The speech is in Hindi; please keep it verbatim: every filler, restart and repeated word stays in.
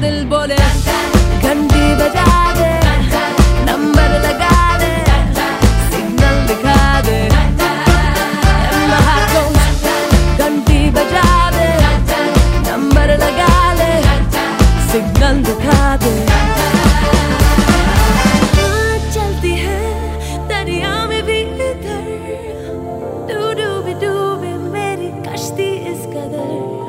दिल बोले घंटी बजा दे, नंबर लगा दे, सिग्नल दिखा दे। And my heart goes, घंटी बजा दे, नंबर लगा दे, सिग्नल दिखा दे। चलती है दरिया में भी इधर, डूबी डूबी मेरी कश्ती इस कदर।